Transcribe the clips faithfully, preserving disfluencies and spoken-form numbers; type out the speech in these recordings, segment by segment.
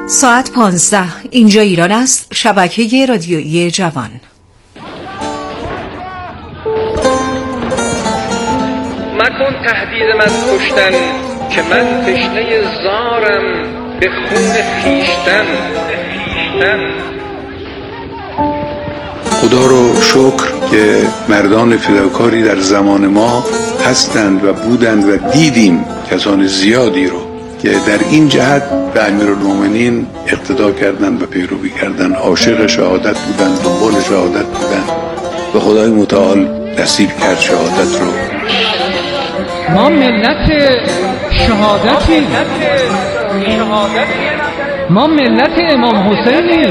ساعت پانزده، اینجا ایران است، شبکه رادیویی جوان. مکن تهدیدم از کشتن که من تشنه زارم به خون خویشتن. خدا رو شکر که مردان فداکاری در زمان ما هستند و بودند و دیدیم کسان زیادی رو که در این جهت به امیرالمومنین اقتدا کردند و پیروی کردند، عاشق شهادت بودند، دنبال شهادت بودند و خدای متعال نصیب کرد شهادت رو. ما ملت شهادتی، ما ملت امام حسینیم.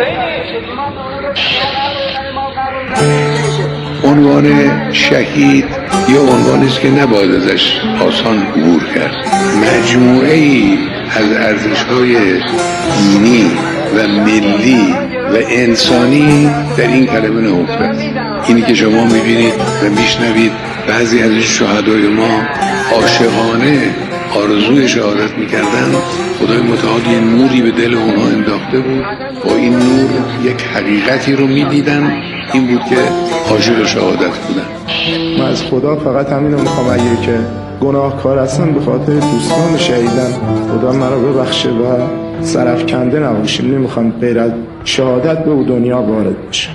عنوان شهید یا عنوانی است که نباید ازش آسان عبور کرد. مجموعه ای از ارزش‌های دینی و ملی و انسانی در این کلمه نهفته است. اینی که شما می‌بینید و میشنوید بعضی از شهدای ما عاشقانه آرزوی شهادت می‌کردند، خدای متعال یه نوری به دل اونها انداخته بود. با این نور یک حقیقتی رو می‌دیدن، این بود که عاشق شهادت بودن. من از خدا فقط همین رو میخوام، اگه که گناهکار هستم به خاطر دوستان شهیدن، خدا مرا ببخشه و سرفکنده نباشیم. نمیخوام غیر از شهادت به دنیا وارد بشم.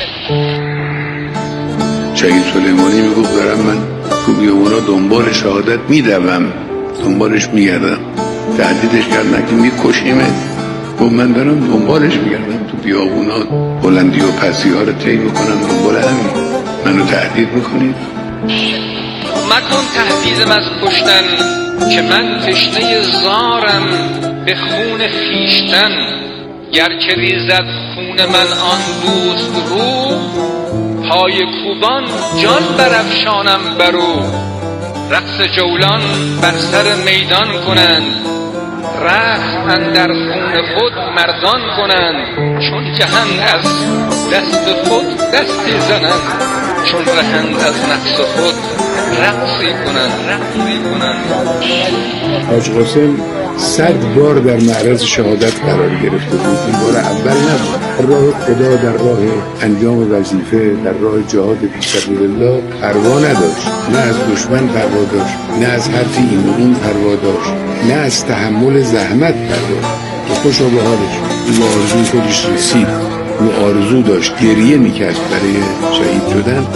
شهید سلیمانی میگفت دارم من تو بیابونا دنبال شهادت میدوم، دنبالش میگردم. تهدیدش کردن که میکشیمت، و من دارم دنبالش میگردم تو بیابونا، بلندی و پستی ها رو طی میکنم، دنبال همین. منو تهدید میکنید؟ مکن تهدیدم از کشتن که من تشنه زارم به خون خویشتن. گر که ریزد خون من آن دوست رو، پای کوبان جان برافشانم برو. رقص جولان بر سر میدان کنند، رخت اندر خون خود مردان کنند. چون جهند از دست خود دستی زنند، چون رهند از نفس خود رقصی کنند رقصی کنند. حاج قاسم صد بار در معرض شهادت قرار گرفته بود. این بار اول نبود. در راه خدا، در راه انجام وظیفه، در راه جهاد فی سبیل الله پروا نداشت. نه از دشمن پروا داشت، نه از حرف این و اون پروا داشت، نه از تحمل زحمت پروا داشت. خوشا به حالش. این آرزوی خودش رسید. اون آرزو داشت، گریه میکرد برای شهید شدن.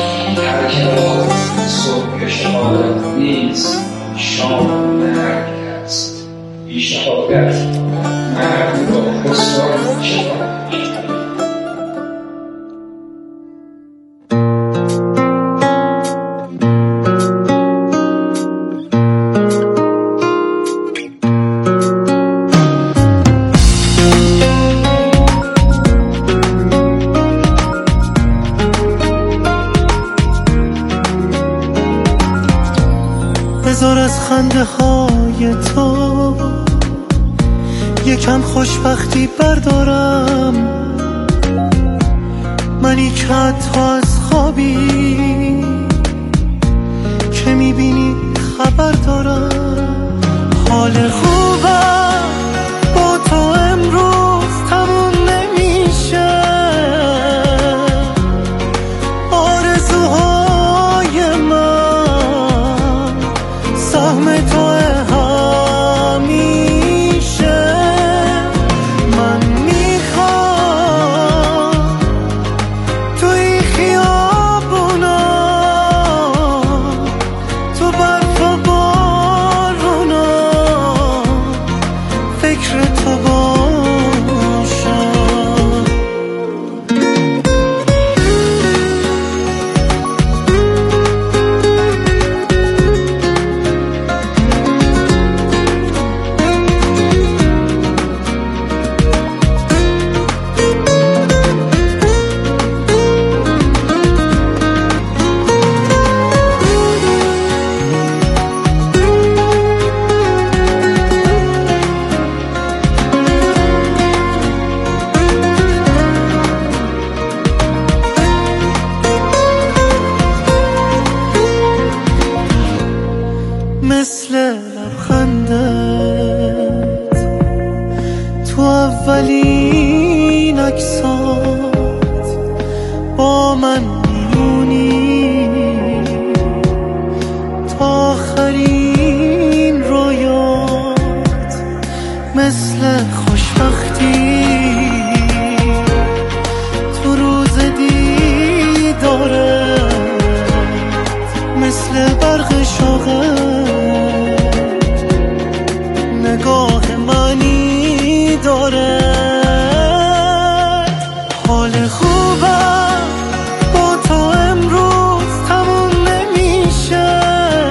صبح شهادت نیست، شام مرگ است. بی شهادت مرگ را خسران شود. بذار از خنده های تو یکم خوشبختی بردارم. منی که حتی از خوابی که میبینی خبر دارم. حال خوبم با تو امروز تموم نمیشه. آرزوهای من سهم تو همیشه. من میخوام توی خیابونا، تو برف و بارونا، فکر تو باشم. تو اولین عکسات با من میمونی، تا آخرین رویات مثل خوشبختی تو روز دیدارت مثل برق شوقت نگاه منی داره. حال خوبم با تو امروز تموم نمیشه،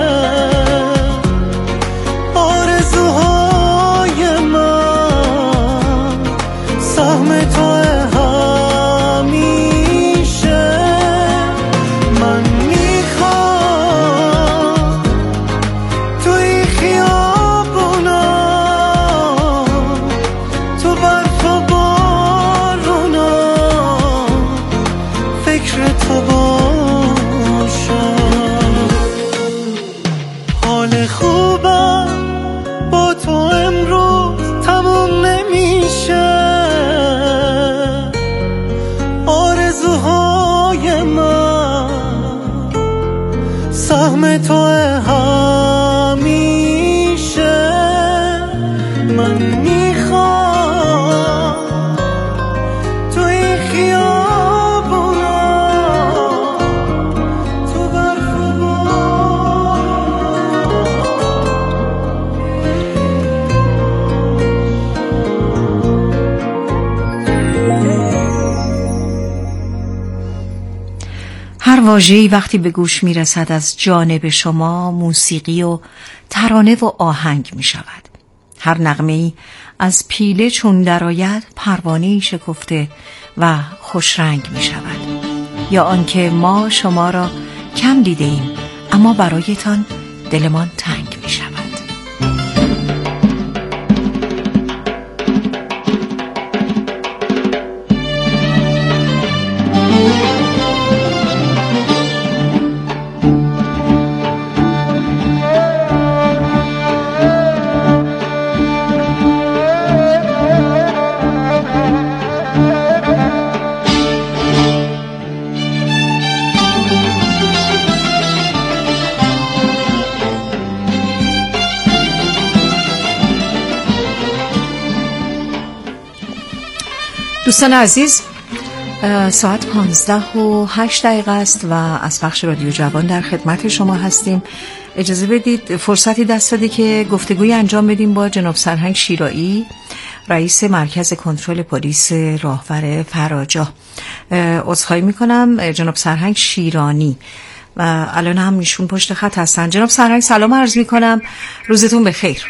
آرزوهای من سهم تو همیشه. من میخوام توی خیابونا تو برف و بارونا فکر تو باشم. حال خوبم با تو امروز تموم نمیشه، آرزوهای من سهم تو همیشه. من میخوام توی خیابونا تو برف و هر واژه‌ای وقتی به گوش میرسد از جانب شما موسیقی و ترانه و آهنگ می شود. هر نغمه‌ای از پیله چون درآید پروانه‌ای شکفته و خوشرنگ می شود. یا آنکه ما شما را کم دیده ایم اما برایتان دلمان تنگ می شود. دوستان عزیز، ساعت پانزده و هشت دقیقه است و از پخش رادیو جوان در خدمت شما هستیم. اجازه بدید فرصتی دست داده که گفتگوی انجام بدیم با جناب سرهنگ شیرایی، رئیس مرکز کنترل پلیس راهور فراجاه. عذرخواهی میکنم، جناب سرهنگ شیرانی و الان هم ایشون پشت خط هستن. جناب سرهنگ سلام عرض میکنم، روزتون بخیر.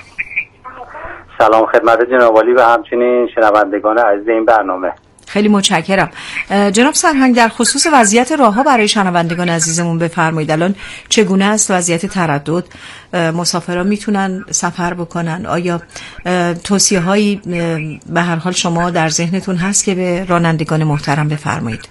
سلام خدمت جناب عالی و همچنین شنوندگان عزیز این برنامه. خیلی متشکرم. جناب سرهنگ در خصوص وضعیت راهها برای شنوندگان عزیزمون بفرمایید. الان چگونه است وضعیت تردد؟ مسافران میتونن سفر بکنن؟ آیا توصیه هایی به هر حال شما در ذهنتون هست که به رانندگان محترم بفرمایید؟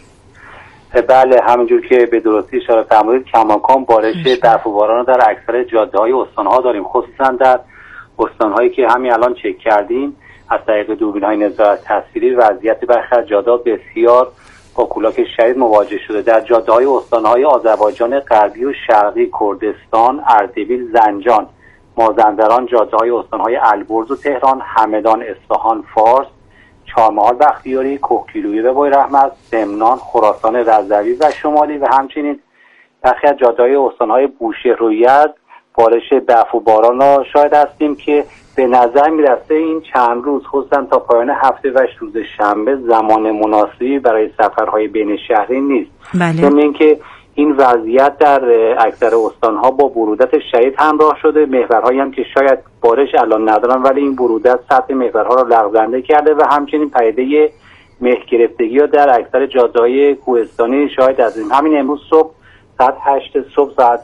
بله، همینجور که به درستی اشاره فرمودید کماکان بارش برف و باران رو در اکثر جاده‌های استان‌ها داریم، خصوصا در استان‌هایی که همین الان چک کردیم از طریق دوربین‌های نظارت تصویری وضعیت برخی از جاده‌ها بسیار با کولاک شدید مواجه شده. در جاده‌های استان‌های آذربایجان غربی و شرقی، کردستان، اردبیل، زنجان، مازندران، جاده‌های استان‌های البرز و تهران، همدان، اصفهان، فارس، چهارمحال، بختیاری، کوهگیلویه به بوی رحمت، سمنان، خراسان رضوی و شمالی و همچنین برخی از جاده‌های استان‌های بوشهر و یزد بارش برف و باران را شاهد هستیم که به نظر میرسه این چند روز خصوصا تا پایان هفته و روز شنبه زمان مناسبی برای سفرهای بین شهری نیست. بله. ضمن اینکه این وضعیت در اکثر استانها با برودت شدید همراه شده، محورهایی هم که شاید بارش الان ندارن ولی این برودت سطح محورها را لغزنده کرده و همچنین پدیده مه گرفتگی ها در اکثر جاده‌های کوهستانی شاهد هستیم. همین امروز صبح ساعت هشت صبح ساعت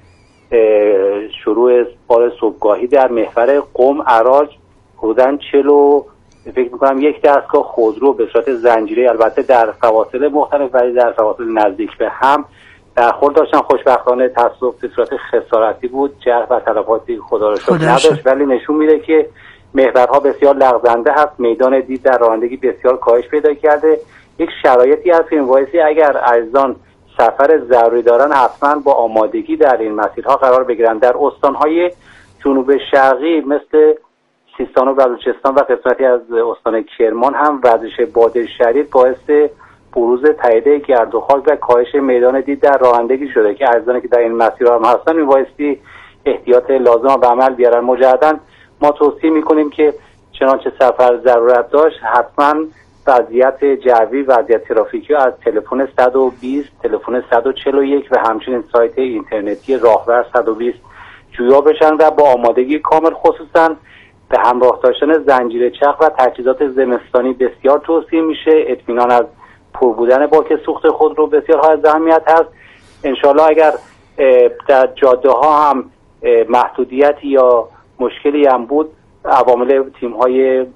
شروع بار صبحگاهی در محور قم عراج حدوداً چلو فکر میکنم یک دستگاه خودرو به صورت زنجیره، البته در فواصل مختلف ولی در فواصل نزدیک به هم برخورد داشتن. خوشبختانه تصادف به صورت خسارتی بود، جرح و تلفاتی خدا را شکر نداشت، ولی نشون میده که محورها بسیار لغزنده هست، میدان دید در رانندگی بسیار کاهش پیدا کرده. یک شرایطی هست که میبایستی اگر عزیزان سفر ضروری دارن حتما با آمادگی در این مسیرها قرار بگیرن. در استانهای جنوب شرقی مثل سیستان و بلوچستان و قسمتی از استان کرمان هم وزش باد شدید باعث بروز تاییده گرد و خاک و کاهش میدان دید در رانندگی شده که عزیزانی که در این مسیرها هم هستن میبایستی احتیاط لازم را به عمل بیارن. مجددا ما توصیه میکنیم که چنانچه سفر ضرورت داشت حتما وضعیت جوی، وضعیت ترافیکی از تلفن صد و بیست، تلفن صد و چهل و یک و همچنین سایت اینترنتی راهور صد و بیست جویا بشن و با آمادگی کامل، خصوصا به همراه داشتن زنجیره چرخ و تجهیزات زمستانی بسیار توصیه میشه. اطمینان از پر بودن باک سوخت خود رو بسیار های اهمیت هست. انشالله اگر در جاده ها هم محدودیتی یا مشکلی هم بود، عوامل تیم های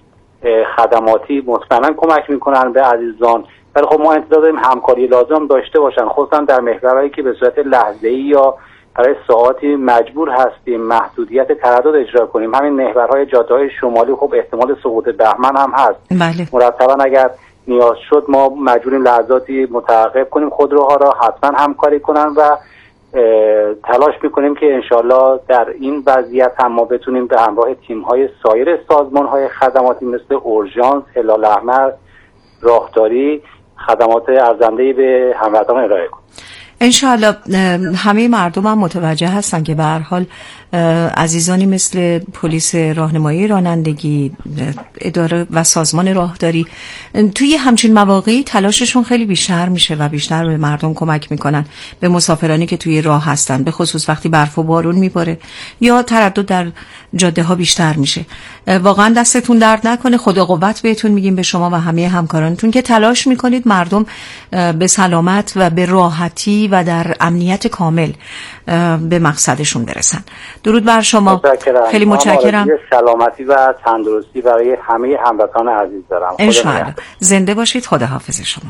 خدماتی مطمئنا کمک میکنن به عزیزان، ولی خب ما انتظار داریم همکاری لازم داشته باشن، خصوصا در محورهایی که به صورت لحظه‌ای یا برای ساعاتی مجبور هستیم محدودیت تردد اجرا کنیم. همین محورهای جاده‌های شمالی خب احتمال سقوط بهمن هم هست. بله. مرتبا اگر نیاز شد ما مجبوریم لحظاتی متوقف کنیم خودروها را، حتما همکاری کنن و تلاش میکنیم که انشالله در این وضعیت هم ما بتونیم به همراه تیم‌های سایر سازمان‌های خدماتی مثل اورژانس، هلال احمر، راهداری خدمات ارزنده‌ای به هموطنان ارائه کنیم. انشاءالله همه مردم هم متوجه هستن که به هر حال عزیزانی مثل پلیس راهنمایی رانندگی، اداره و سازمان راهداری توی همچین مواقعی تلاششون خیلی بیشتر میشه و بیشتر به مردم کمک میکنن، به مسافرانی که توی راه هستن، به خصوص وقتی برف و بارون میباره یا تردد در جاده ها بیشتر میشه. واقعا دستتون درد نکنه، خدا قوت بهتون میگیم به شما و همه همکارانتون که تلاش میکنید مردم به سلامت و به راحتی و در امنیت کامل به مقصدشون برسن. درود بر شما. متشکرم. خیلی متشکرم. سلامتی و تندرستی برای همه هموطنان عزیز دارم. انشاءالله. زنده باشید. خداحافظ شما.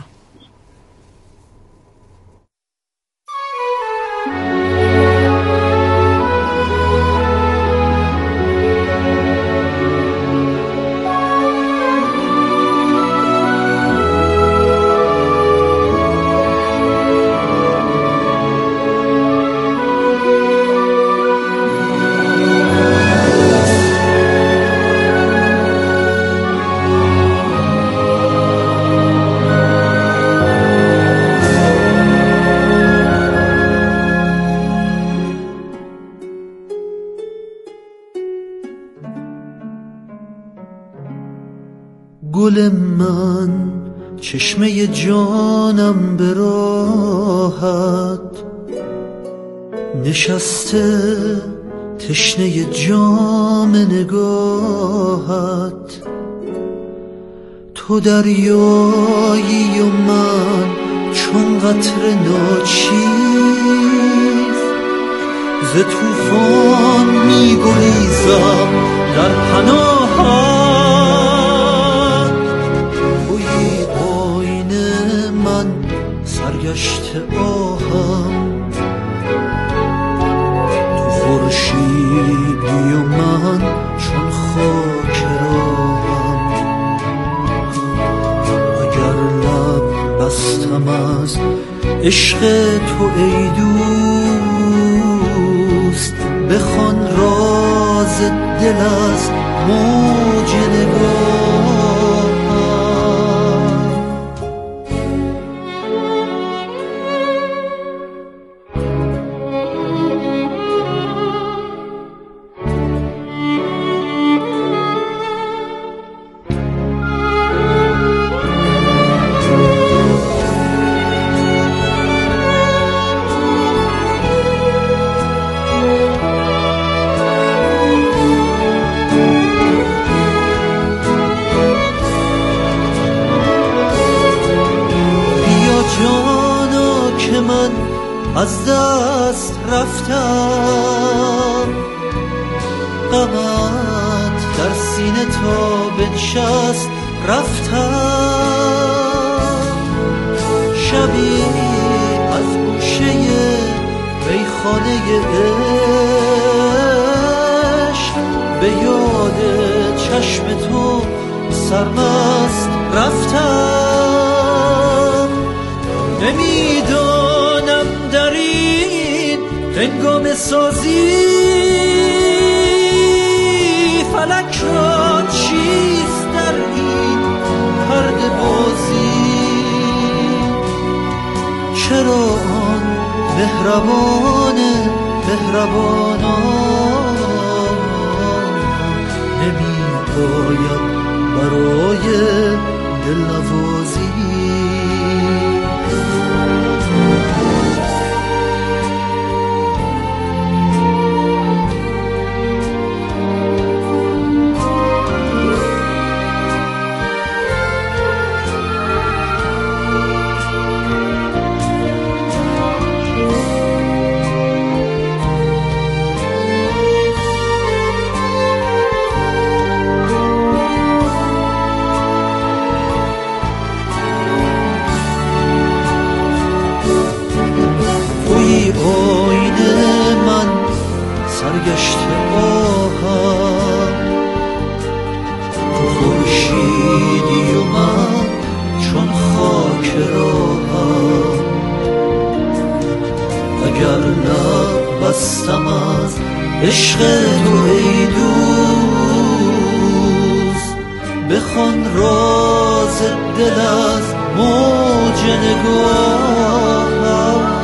گل من چشمه جانم به راحت نشسته، تشنه جام نگاهت، تو دریایی و من چون قطره ناچیز، ز طوفان می گریزم در پناهت، سرگشته آهم، تو خورشیدی و من چون خاک راهم، اگر لب بستم از عشق تو ای دوست، بخوان راز دل از موج نگاه. از دست رفتم، غمت در سینه تا بنشست رفتم، شبی از گوشه ریخانه عشق به یاد چشم تو سرمست رفتم، نمیدانم در این هنگام سازی فلک را چیست در این پرده بازی. چرا آن مهربان مهربانان نمی باید برای دلنوازی. آینه من سرگشت آهم، تو خورشیدی و من چون خاک راهم. اگر لب بستم از عشق تو ای دوست، بخوان راز دل از موج نگاهم.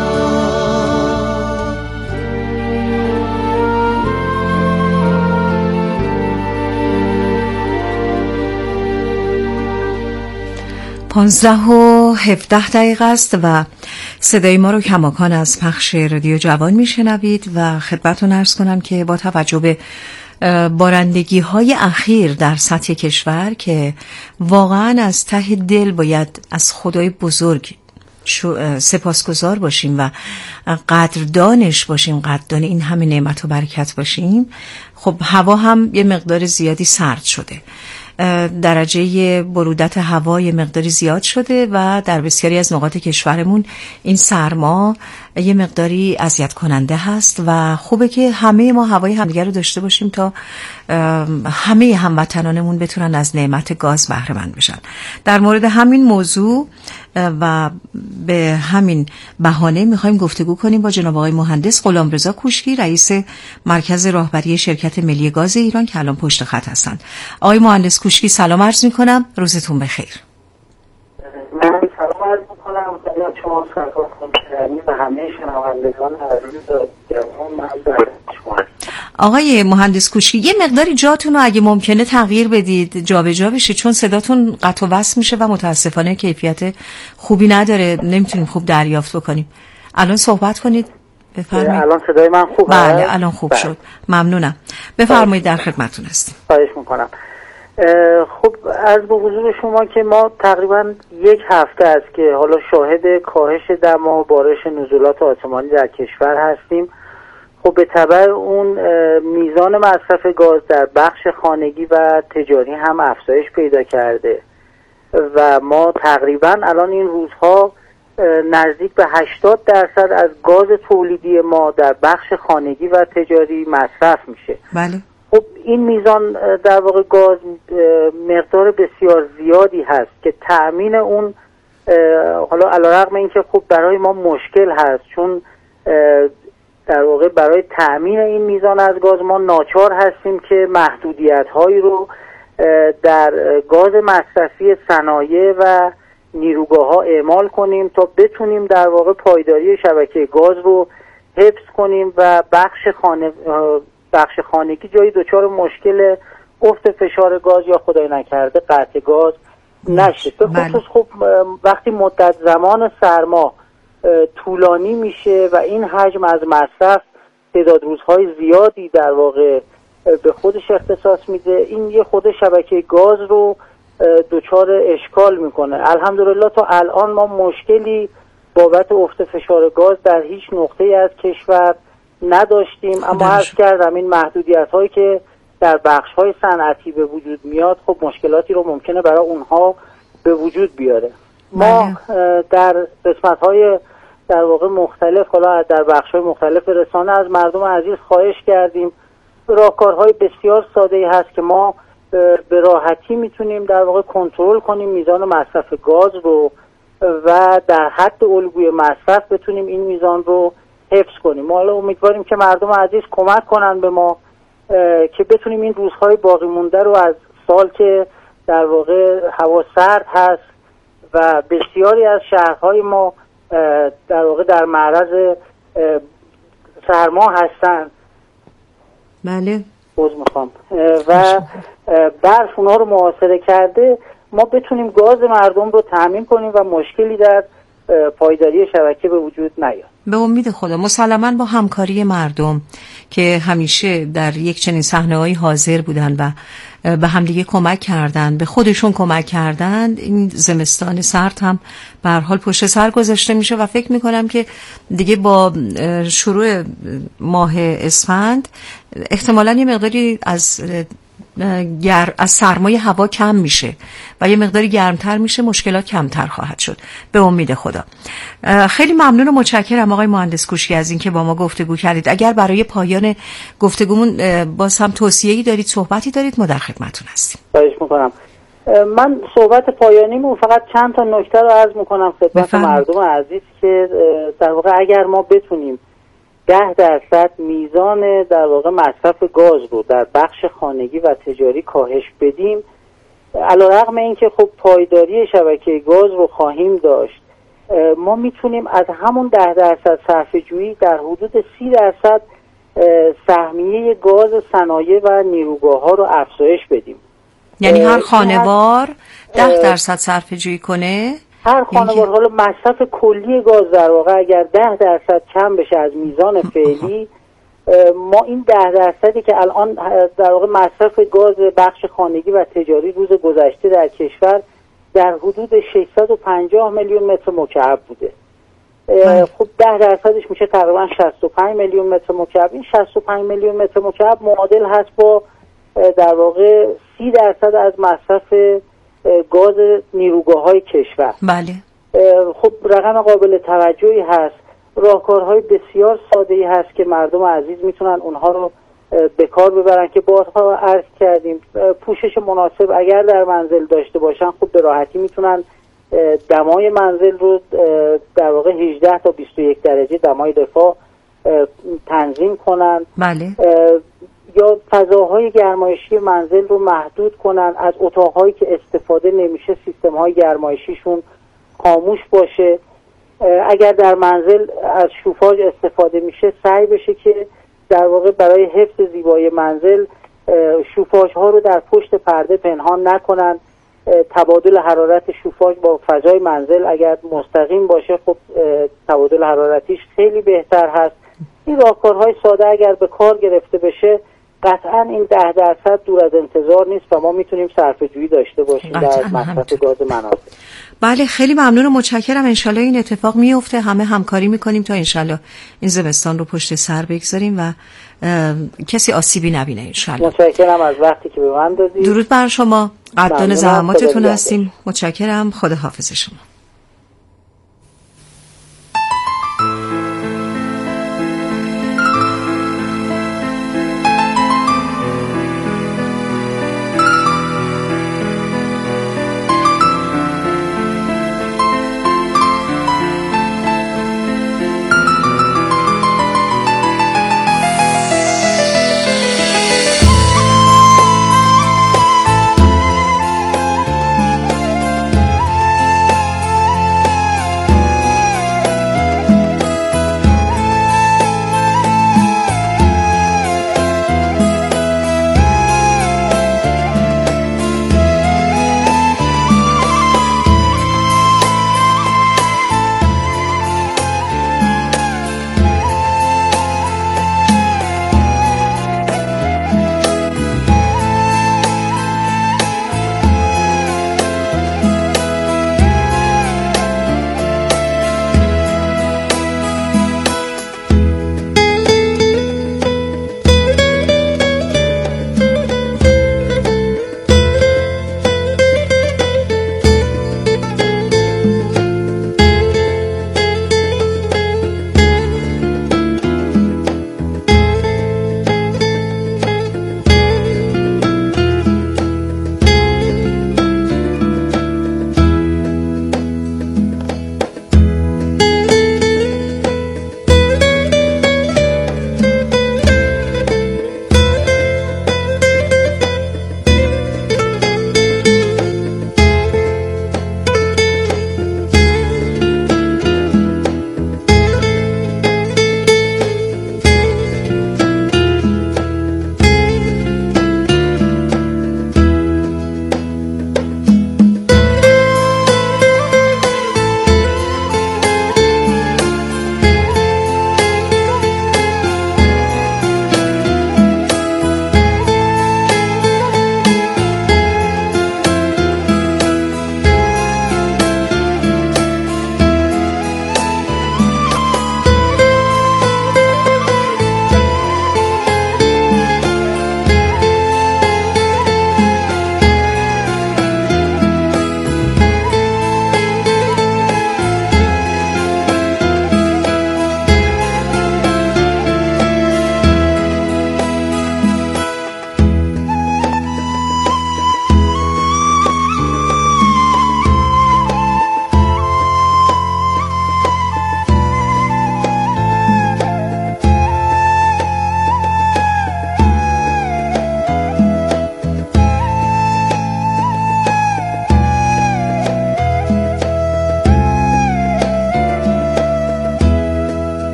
پانزده و هفده دقیقه است و صدای ما رو کماکان از پخش رادیو جوان میشنوید و خدمتتون عرض کنم که با توجه به بارندگی های اخیر در سطح کشور که واقعا از ته دل باید از خدای بزرگ سپاسگزار باشیم و قدردانش باشیم، قدردان این همه نعمت و برکت باشیم. خب هوا هم یه مقدار زیادی سرد شده، درجه برودت هوا یه مقداری زیاد شده و در بسیاری از نقاط کشورمون این سرما یه مقداری اذیت کننده هست و خوبه که همه ما هوای همدیگر رو داشته باشیم تا همه هموطنانمون بتونن از نعمت گاز بهره مند بشن. در مورد همین موضوع و به همین بهانه میخوایم گفتگو کنیم با جناب آقای مهندس غلامرضا کوشکی، رئیس مرکز راهبری شرکت ملی گاز ایران که الان پشت خط هستند. آقای مهندس کوشکی سلام عرض میکنم، روزتون بخیر. من سلام عرض میکنم خدمت شما سرکار خانم و همه شنوندگان عزیز جوان. من شما آقای مهندس کوشکی یه مقداری جاتون رو اگه ممکنه تغییر بدید، جابجا بشید، چون صداتون قطع و وصل میشه و متاسفانه کیفیت خوبی نداره، نمیتونیم خوب دریافت بکنیم. الان صحبت کنید، بفرمایید. الان صدای من خوبه؟ بله الان خوب بله. شد، ممنونم. بفرمایید، در خدمتتون هستیم. خواهش میکنم. خب از به حضور شما که ما تقریبا یک هفته است که حالا شاهد کاهش دما و بارش نزولات آسمانی در کشور هستیم. خب به تبع اون میزان مصرف گاز در بخش خانگی و تجاری هم افزایش پیدا کرده و ما تقریبا الان این روزها نزدیک به هشتاد درصد از گاز تولیدی ما در بخش خانگی و تجاری مصرف میشه. بله. خب این میزان در واقع گاز مقدار بسیار زیادی هست که تأمین اون حالا علیرغم اینکه خب برای ما مشکل هست، چون در واقع برای تأمین این میزان از گاز ما ناچار هستیم که محدودیت هایی رو در گاز مصرفی صنایع و نیروگاه ها اعمال کنیم تا بتونیم در واقع پایداری شبکه گاز رو حفظ کنیم و بخش خانه بخش خانگی جایی دچار مشکل افت فشار گاز یا خدای نکرده قطع گاز نشه. به خصوص خب وقتی مدت زمان سرما طولانی میشه و این حجم از مصرف تعداد روزهای زیادی در واقع به خودش اختصاص میده، این یه خود شبکه گاز رو دچار اشکال میکنه. الحمدلله تا الان ما مشکلی بابت افت فشار گاز در هیچ نقطه‌ای از کشور نداشتیم، اما عرض کردم این محدودیت هایی که در بخش های صنعتی به وجود میاد خب مشکلاتی رو ممکنه برای اونها به وجود بیاره. ما در قسمت های در واقع مختلف حالا در بخش های مختلف رسانه از مردم عزیز خواهش کردیم، راهکارهای بسیار ساده‌ای هست که ما به راحتی میتونیم در واقع کنترل کنیم میزان مصرف گاز رو و در حد الگوی مصرف بتونیم این میزان رو حفظ کنیم. ما حالا امیدواریم که مردم عزیز کمک کنن به ما که بتونیم این روزهای باقی مونده رو از سال که در واقع هوا سرد هست و بسیاری از شهرهای ما در واقع در معرض سرما هستن. بله باز میخوام و برف اونها رو محاصره کرده، ما بتونیم گاز مردم رو تامین کنیم و مشکلی در پایداری شبکه به وجود نیاد. به امید خدا مسلماً با همکاری مردم که همیشه در یک چنین صحنه‌ای حاضر بودن و به همدیگه کمک کردن، به خودشون کمک کردن، این زمستان سرد هم به هر حال پشت سر گذاشته میشه و فکر میکنم که دیگه با شروع ماه اسفند احتمالاً یه مقداری از گر از سرمای هوا کم میشه و یه مقداری گرمتر میشه، مشکلات کمتر خواهد شد به امید خدا. خیلی ممنون و متشکرم آقای مهندس کوشکی از اینکه با ما گفتگو کردید. اگر برای پایان گفتگومون باز هم توصیه‌ای دارید، صحبتی دارید، ما در خدمتتون هستیم. خواهش میکنم. من صحبت پایانیمو فقط چند تا نکته رو عرض میکنم خدمت مردم عزیز که در واقع اگر ما بتونیم ده درصد میزان در واقع مصرف گاز رو در بخش خانگی و تجاری کاهش بدیم، علیرغم اینکه خب پایداری شبکه گاز رو خواهیم داشت، ما میتونیم از همون ده درصد صرفه جویی در حدود سی درصد سهمیه گاز صنایع و نیروگاه ها رو افزایش بدیم. یعنی هر خانوار ده درصد صرفه جویی کنه؟ هر خانوار حالا مصرف کلی گاز در واقع اگر ده درصد کم بشه از میزان فعلی، ما این ده درصدی که الان در واقع مصرف گاز بخش خانگی و تجاری روز گذشته در کشور در حدود ششصد و پنجاه میلیون متر مکعب بوده. خب ده درصدش میشه تقریبا شصت و پنج میلیون متر مکعب. این شصت و پنج میلیون متر مکعب معادل هست با در واقع سی درصد از مصرف گاز نیروگاه های کشور. بله. خب رقم قابل توجهی هست. راهکارهای بسیار ساده‌ای هست که مردم عزیز میتونن اونها رو به کار ببرن که بارها عرض کردیم. پوشش مناسب اگر در منزل داشته باشن خب به راحتی میتونن دمای منزل رو در واقع هجده تا بیست و یک درجه دمای دفاع تنظیم کنن. بله. یا فضاهای گرمایشی منزل رو محدود کنن، از اتاقهایی که استفاده نمیشه سیستم‌های گرمایشیشون خاموش باشه. اگر در منزل از شوفاژ استفاده میشه سعی بشه که در واقع برای حفظ زیبایی منزل شوفاژ ها رو در پشت پرده پنهان نکنن. تبادل حرارت شوفاژ با فضای منزل اگر مستقیم باشه خب تبادل حرارتیش خیلی بهتر هست. این راهکارهای ساده اگر به کار گرفته بشه قطعا این ده درصد دور از انتظار نیست و ما میتونیم صرفه‌جویی داشته باشیم در مصرف گاز منازل. بله خیلی ممنون و متشکرم. انشالله این اتفاق میفته، همه همکاری میکنیم تا انشالله این زمستان رو پشت سر بگذاریم و کسی آسیبی نبینه انشالله. متشکرم از وقتی که به من دادید. درود بر شما، قدردان زحماتتون هستیم. متشکرم، خدا حافظ شما.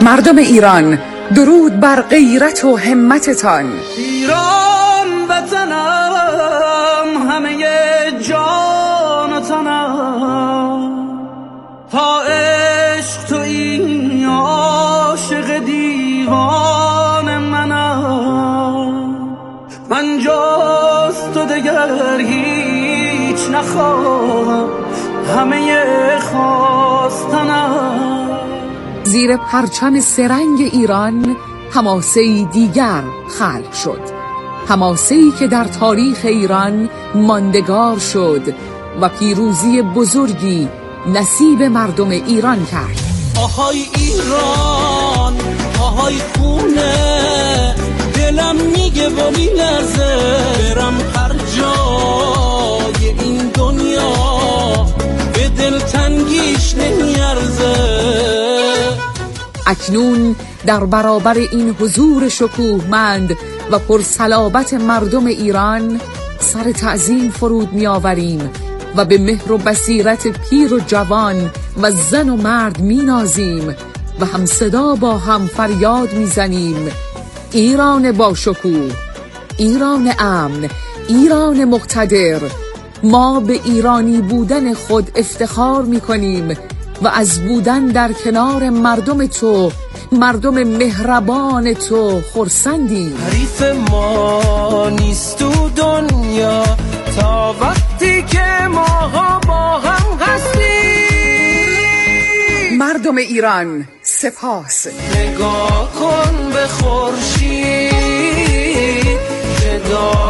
مردم ایران، درود بر غیرت و همتتان. ایران وطنم، همه جان و تنم، تا عشق تو این عاشق دیوان منم. من جز تو دگر هیچ نخواهم، همه خواستنم. زیر پرچم سرنگ ایران حماسه‌ای دیگر خلق شد، حماسه‌ای که در تاریخ ایران ماندگار شد و پیروزی بزرگی نصیب مردم ایران کرد. آهای ایران، آهای خونه، دلم میگه با میلرزه برم هر جای این دنیا، به دل تنگیش نمیارزه. اکنون در برابر این حضور شکوهمند و پرصلابت مردم ایران سر تعظیم فرود می آوریم و به مهر و بصیرت پیر و جوان و زن و مرد می نازیم و هم صدا با هم فریاد می زنیم: ایران با شکوه، ایران امن، ایران مقتدر. ما به ایرانی بودن خود افتخار می کنیم و از بودن در کنار مردم تو، مردم مهربان تو خرسندیم. حریف ما نیست تو دنیا تا وقتی که ما با هم هستیم. مردم ایران سپاس. نگاه کن به خورشید که